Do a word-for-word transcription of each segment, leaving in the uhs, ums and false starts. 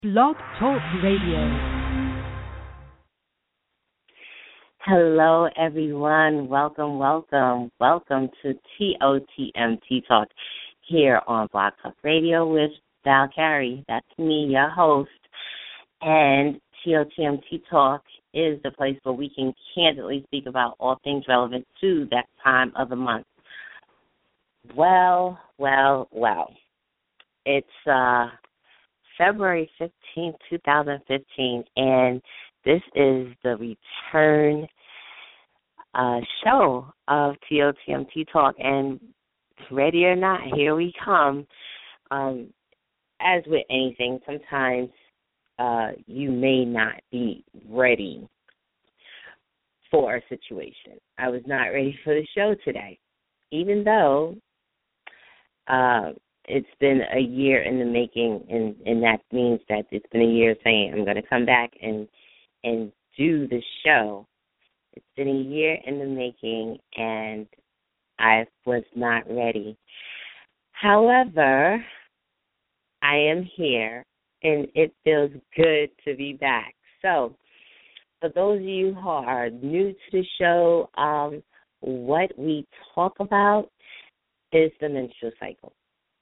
Blog Talk Radio. Hello, everyone. Welcome, welcome, welcome to T O T M T Talk here on Blog Talk Radio with Val Carey. That's me, your host. And T O T M T Talk is the place where we can candidly speak about all things relevant to that time of the month. Well, well, well. It's uh, February fifteenth, twenty fifteen, and this is the return uh, show of T O T M T Talk, and ready or not, here we come. Um, as with anything, sometimes uh, you may not be ready for a situation. I was not ready for the show today, even though uh, it's been a year in the making, and, and that means that it's been a year saying I'm going to come back and and do the show. It's been a year in the making, and I was not ready. However, I am here, and it feels good to be back. So, for those of you who are new to the show, um, what we talk about is the menstrual cycle.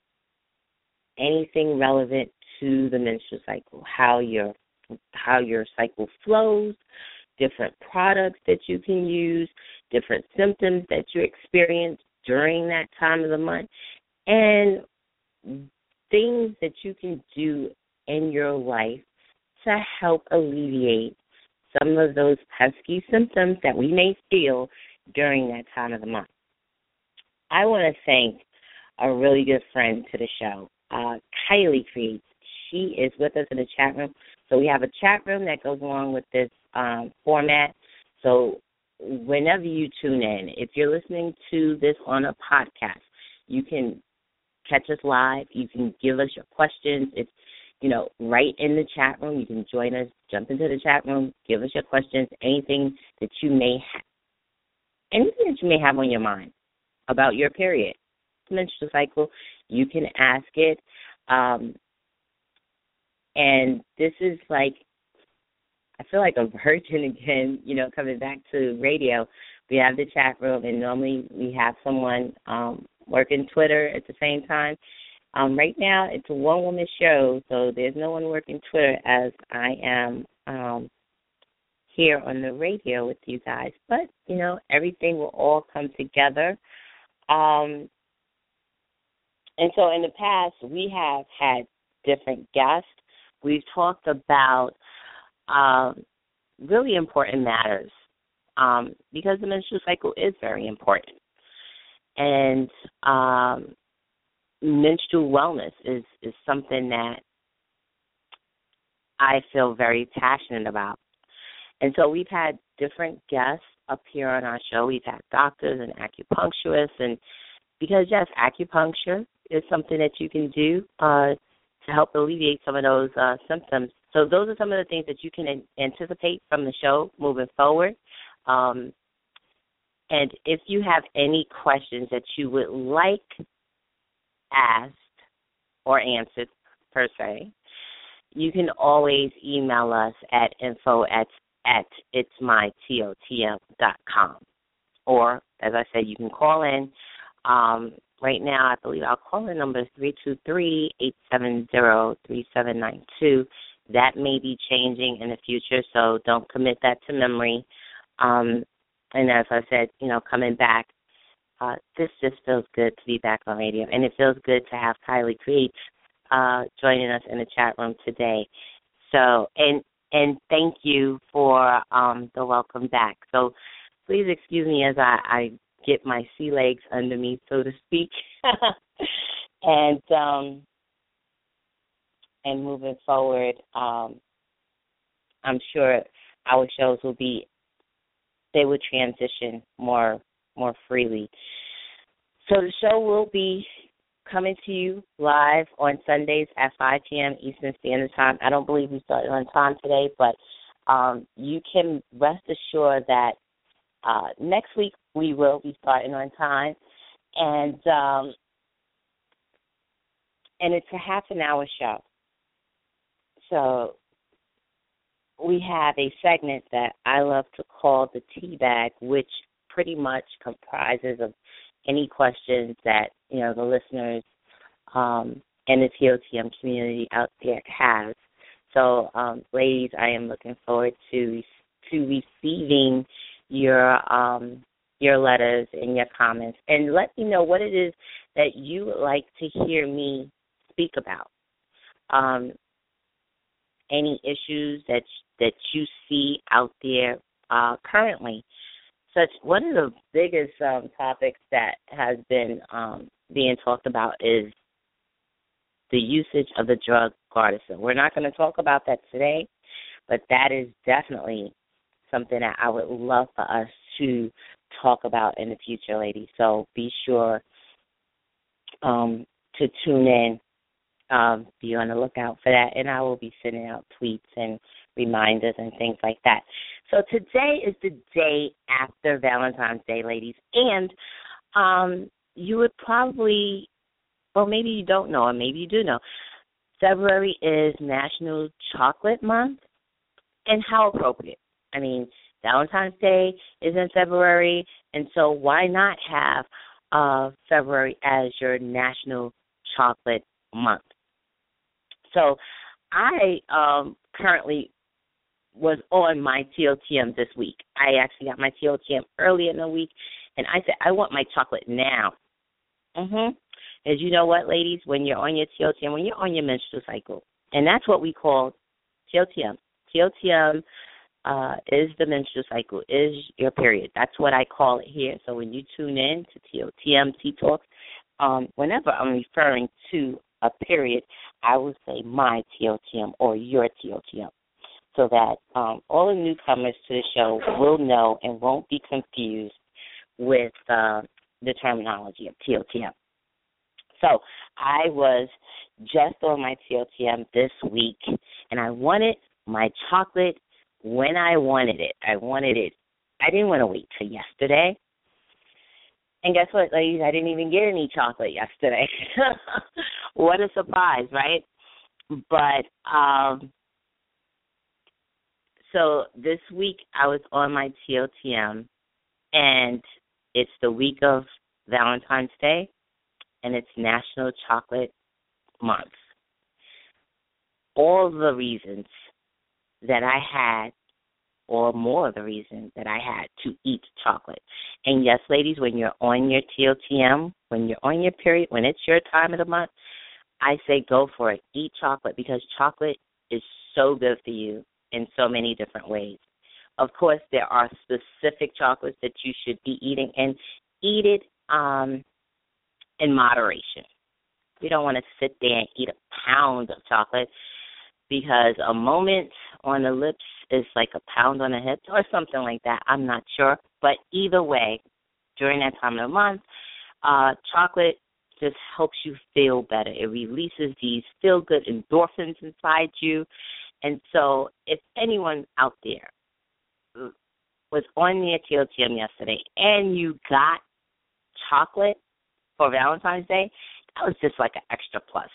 Anything relevant to the menstrual cycle, how your how your cycle flows, different products that you can use, different symptoms that you experience during that time of the month, and things that you can do in your life to help alleviate some of those pesky symptoms that we may feel during that time of the month. I want to thank a really good friend to the show, uh, Kylie Creates. She is with us in the chat room. So we have a chat room that goes along with this um, format. So whenever you tune in, if you're listening to this on a podcast, you can catch us live. You can give us your questions. It's, you know, right in the chat room. You can join us, jump into the chat room, give us your questions, anything that you may have, anything that you may have on your mind about your period, menstrual cycle, you can ask it. Um, and this is like, I feel like a virgin again, you know, coming back to radio. We have the chat room, and normally we have someone um, working Twitter at the same time. Um, right now, it's a one-woman show, so there's no one working Twitter as I am um, here on the radio with you guys. But, you know, everything will all come together. Um, and so in the past, we have had different guests. We've talked about um, really important matters um, because the menstrual cycle is very important. And um, menstrual wellness is, is something that I feel very passionate about. And so we've had different guests up here on our show. We've had doctors and acupuncturists, and because, yes, acupuncture is something that you can do uh, to help alleviate some of those uh, symptoms. So those are some of the things that you can an- anticipate from the show moving forward. Um, and if you have any questions that you would like asked or answered, per se, you can always email us at info at, at its my T O T M dot com. Or, as I said, you can call in. Um, right now, I believe our caller number is three two three, eight seven zero, three seven nine two. That may be changing in the future, so don't commit that to memory. Um, and as I said, you know, coming back, uh, this just feels good to be back on radio, and it feels good to have Kylie Creates uh, joining us in the chat room today. So, and and thank you for um, the welcome back. So please excuse me as I, I get my sea legs under me, so to speak. and um, and moving forward, um, I'm sure our shows will be, they will transition more more freely. So the show will be coming to you live on Sundays at five p.m. Eastern Standard Time. I don't believe we started on time today, but um, you can rest assured that uh, next week we will be starting on time. And um, and it's a half an hour show. So we have a segment that I love to call the tea bag, which pretty much comprises of any questions that, you know, the listeners um, and the T O T M community out there has. So, um, ladies, I am looking forward to to receiving your um, your letters and your comments, and let me know what it is that you would like to hear me speak about. Um, any issues that that you see out there uh, currently. Such one of the biggest um, topics that has been um, being talked about is the usage of the drug Gardasil. We're not going to talk about that today, but that is definitely something that I would love for us to talk about in the future, ladies. So be sure um, to tune in. Um, be on the lookout for that, and I will be sending out tweets and reminders and things like that. So today is the day after Valentine's Day, ladies, and um, you would probably, well, maybe you don't know, or maybe you do know, February is National Chocolate Month, and how appropriate. I mean, Valentine's Day is in February, and so why not have uh, February as your National Chocolate Month? So I um, currently was on my T O T M this week. I actually got my T O T M early in the week, and I said, I want my chocolate now. Mm-hmm. As you know what, ladies, when you're on your T O T M, when you're on your menstrual cycle, and that's what we call T O T M. T O T M uh, is the menstrual cycle, is your period. That's what I call it here. So when you tune in to T O T M, T-Talks, um, whenever I'm referring to a period, I will say my T O T M or your T O T M, so that um, all the newcomers to the show will know and won't be confused with uh, the terminology of T O T M. So I was just on my T O T M this week, and I wanted my chocolate when I wanted it. I wanted it. I didn't want to wait till yesterday. And guess what, ladies? I didn't even get any chocolate yesterday. What a surprise, right? But um, so this week I was on my T O T M, and it's the week of Valentine's Day, and it's National Chocolate Month. All the reasons that I had, or more of the reasons that I had to eat chocolate. And yes, ladies, when you're on your T O T M, when you're on your period, when it's your time of the month, I say go for it. Eat chocolate, because chocolate is so good for you in so many different ways. Of course, there are specific chocolates that you should be eating, and eat it um, in moderation. You don't want to sit there and eat a pound of chocolate, because a moment on the lips is like a pound on the hips or something like that. I'm not sure. But either way, during that time of the month, uh, chocolate just helps you feel better. It releases these feel-good endorphins inside you. And so if anyone out there was on their T O T M yesterday and you got chocolate for Valentine's Day, that was just like an extra plus.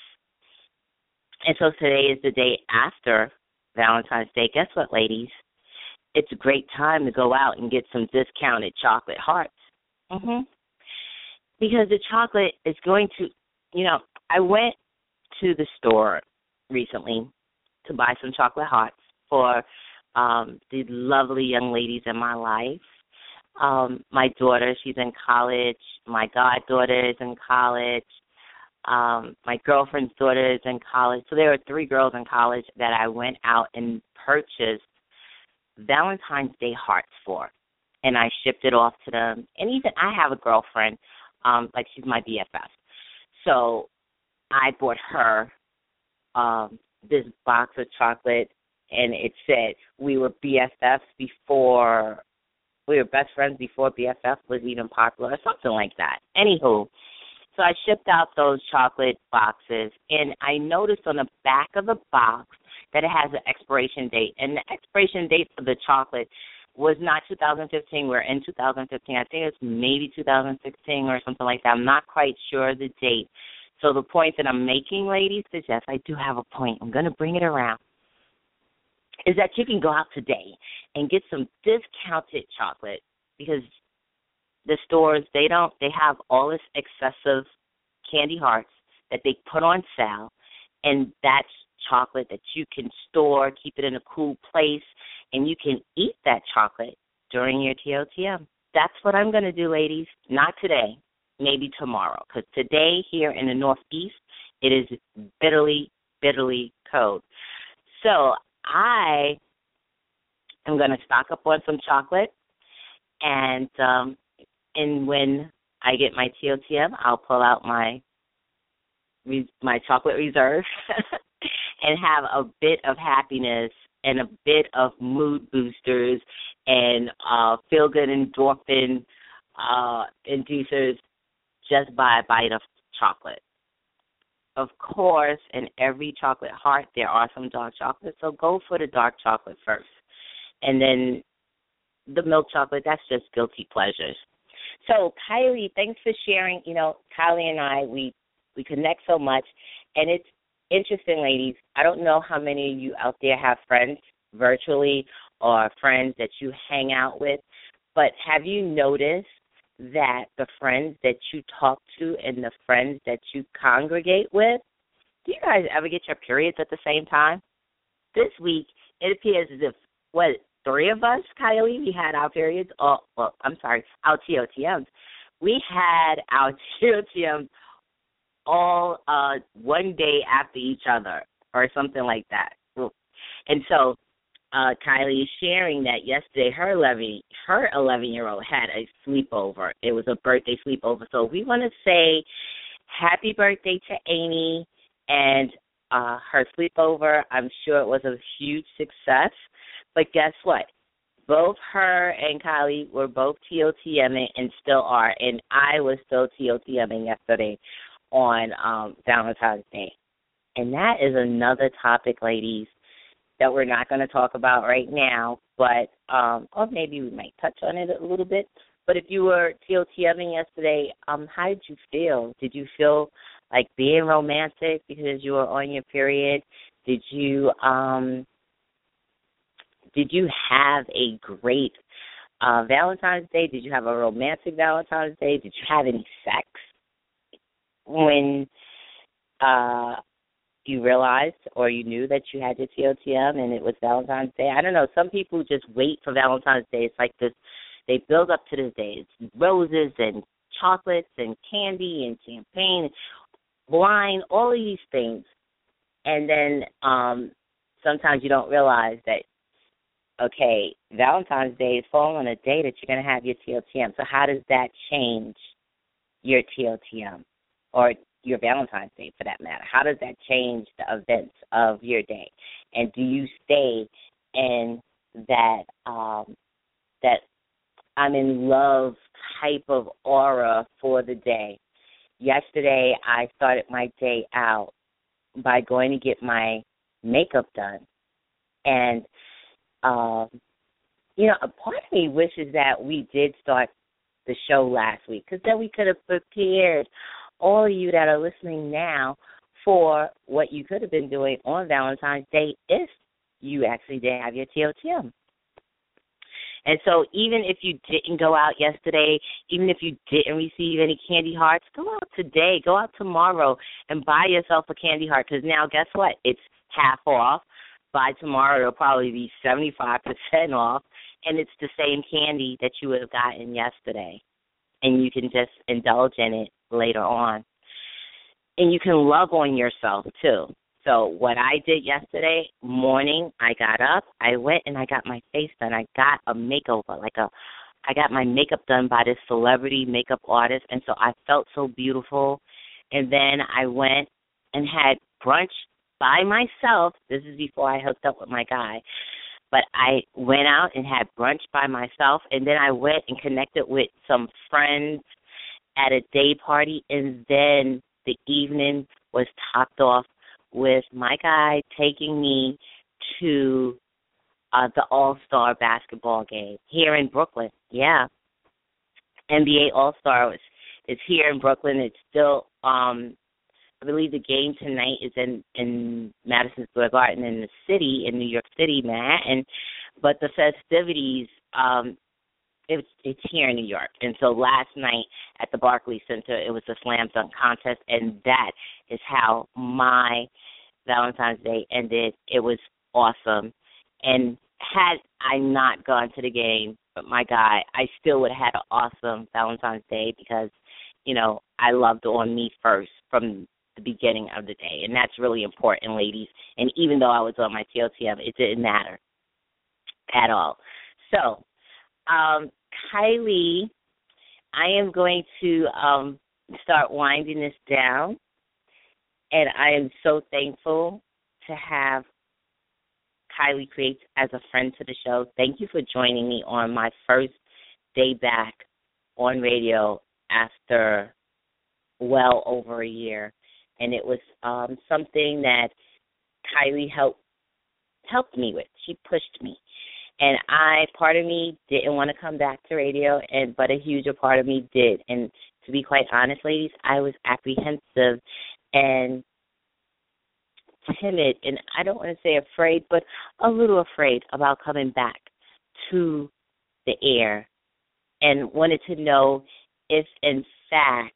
And so today is the day after Valentine's Day. Guess what, ladies? It's a great time to go out and get some discounted chocolate hearts. Mm-hmm. Because the chocolate is going to, you know, I went to the store recently to buy some chocolate hearts for um, the lovely young ladies in my life. Um, my daughter, she's in college. My goddaughter is in college. Um, my girlfriend's daughter is in college. So there were three girls in college that I went out and purchased Valentine's Day hearts for, and I shipped it off to them. And even I have a girlfriend, um, like she's my B F F. So I bought her um, this box of chocolate, and it said we were B F Fs before, we were best friends before B F F was even popular, or something like that. Anywho, so I shipped out those chocolate boxes, and I noticed on the back of the box that it has an expiration date. And the expiration date for the chocolate was not two thousand fifteen. We're in two thousand fifteen. I think it's maybe two thousand sixteen or something like that. I'm not quite sure the date. So the point that I'm making, ladies, is yes, I do have a point. I'm going to bring it around. is that you can go out today and get some discounted chocolate because the stores, they don't, they have all this excessive candy hearts that they put on sale, and that's chocolate that you can store, keep it in a cool place, and you can eat that chocolate during your T O T M. That's what I'm going to do, ladies. Not today, maybe tomorrow, because today here in the Northeast, it is bitterly, bitterly cold. So I am going to stock up on some chocolate, and um, and when I get my T O T M, I'll pull out my my chocolate reserve and have a bit of happiness and a bit of mood boosters and uh, feel-good endorphin uh, inducers just by a bite of chocolate. Of course, in every chocolate heart, there are some dark chocolates, so go for the dark chocolate first. And then the milk chocolate, that's just guilty pleasures. So, Kylie, thanks for sharing. You know, Kylie and I, we, we connect so much, and it's interesting, ladies. I don't know how many of you out there have friends virtually or friends that you hang out with, but have you noticed that the friends that you talk to and the friends that you congregate with, do you guys ever get your periods at the same time? This week, it appears as if, what, three of us, Kylie, we had our periods, oh, well, I'm sorry, our T O T Ms. We had our T O T Ms all uh, one day after each other or something like that. And so uh, Kylie is sharing that yesterday her eleven, her eleven-year-old had a sleepover. It was a birthday sleepover. So we want to say happy birthday to Amy and uh, her sleepover. I'm sure it was a huge success. But guess what? Both her and Kylie were both T O T M-ing and still are, and I was still T O T M-ing yesterday on um, Valentine's Day. And that is another topic, ladies, that we're not going to talk about right now, but um, or maybe we might touch on it a little bit. But if you were T O T M-ing yesterday, um, how did you feel? Did you feel like being romantic because you were on your period? Did you um, did you have a great uh, Valentine's Day? Did you have a romantic Valentine's Day? Did you have any sex when uh, you realized or you knew that you had your T O T M and it was Valentine's Day? I don't know. Some people just wait for Valentine's Day. It's like this. They build up to this day. It's roses and chocolates and candy and champagne, wine, all of these things. And then um, sometimes you don't realize that, okay, Valentine's Day is falling on a day that you're going to have your T O T M. So how does that change your T O T M or your Valentine's Day for that matter? How does that change the events of your day? And do you stay in that um, that I'm in love type of aura for the day? Yesterday, I started my day out by going to get my makeup done. And, um, you know, a part of me wishes that we did start the show last week, because then we could have prepared all of you that are listening now for what you could have been doing on Valentine's Day if you actually did have your T O T M. And so even if you didn't go out yesterday, even if you didn't receive any candy hearts, go out today, go out tomorrow and buy yourself a candy heart, because now guess what? It's half off. By tomorrow, it'll probably be seventy-five percent off, and it's the same candy that you would have gotten yesterday. And you can just indulge in it later on. And you can love on yourself, too. So what I did yesterday morning, I got up, I went and I got my face done. I got a makeover, like a, I got my makeup done by this celebrity makeup artist, and so I felt so beautiful. And then I went and had brunch by myself. This is before I hooked up with my guy. But I went out and had brunch by myself, and then I went and connected with some friends at a day party, and then the evening was topped off with my guy taking me to uh, the All-Star basketball game here in Brooklyn. Yeah. N B A All-Star is, is here in Brooklyn. It's still um, I believe the game tonight is in, in Madison Square Garden in the city, in New York City, Manhattan. But the festivities, um, it's, it's here in New York. And so last night at the Barclays Center, it was a slam dunk contest, and that is how my Valentine's Day ended. It was awesome. And had I not gone to the game, but my guy, I still would have had an awesome Valentine's Day because, you know, I loved on me first from the beginning of the day. And that's really important, ladies. And even though I was on my T L T M, it didn't matter at all. So, um, Kylie, I am going to um, start winding this down. And I am so thankful to have Kylie Creates as a friend to the show. Thank you for joining me on my first day back on radio after well over a year. And it was um, something that Kylie helped helped me with. She pushed me. And I, part of me didn't want to come back to radio, and but a huger part of me did. And to be quite honest, ladies, I was apprehensive and timid, and I don't want to say afraid, but a little afraid about coming back to the air, and wanted to know if, in fact,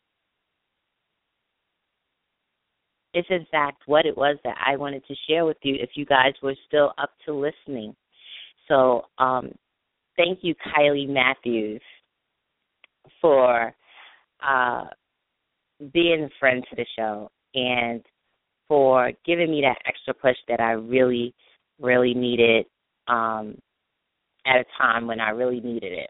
if in fact what it was that I wanted to share with you, if you guys were still up to listening. So um, thank you, Kylie Matthews, for uh, being a friend to the show and for giving me that extra push that I really, really needed um, at a time when I really needed it.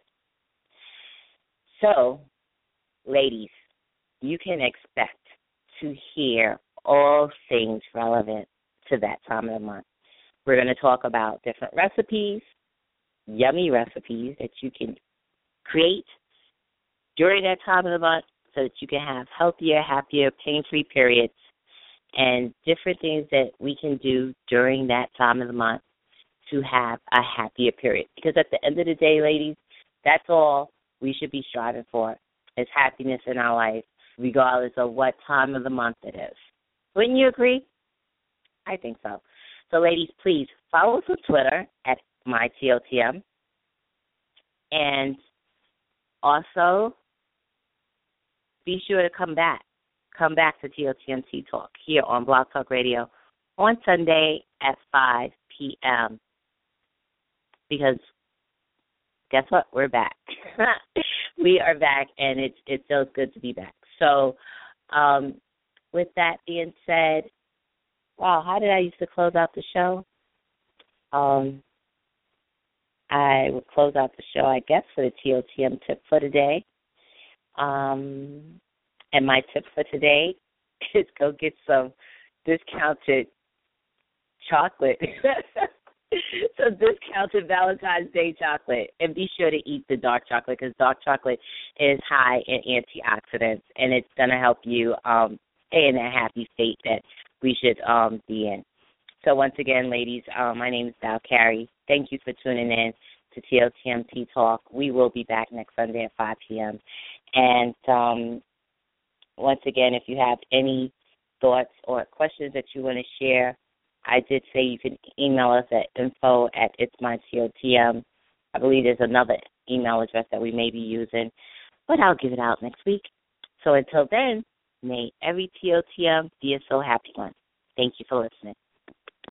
So, ladies, you can expect to hear all things relevant to that time of the month. We're going to talk about different recipes, yummy recipes that you can create during that time of the month so that you can have healthier, happier, pain-free periods, and different things that we can do during that time of the month to have a happier period. Because at the end of the day, ladies, that's all we should be striving for, is happiness in our life, regardless of what time of the month it is. Wouldn't you agree? I think so. So, ladies, please follow us on Twitter at MyTLTM. And also, be sure to come back. Come back to T L T M Tea Talk here on Blog Talk Radio on Sunday at five p.m. Because guess what? We're back. We are back, and it, it feels good to be back. So um, with that being said, wow, how did I used to close out the show? Um, I would close out the show, I guess, for the T L T M tip for today. Um, and my tip for today is go get some discounted chocolate. Some discounted Valentine's Day chocolate. And be sure to eat the dark chocolate because dark chocolate is high in antioxidants, and it's going to help you um, stay in that happy state that we should um, be in. So once again, ladies, um, my name is Val Carey. Thank you for tuning in to T L T M Tea Talk. We will be back next Sunday at five p.m. And um, once again, if you have any thoughts or questions that you want to share, I did say you can email us at info at itsmytltm. I believe there's another email address that we may be using, but I'll give it out next week. So until then, may every T L T M be a so happy one. Thank you for listening.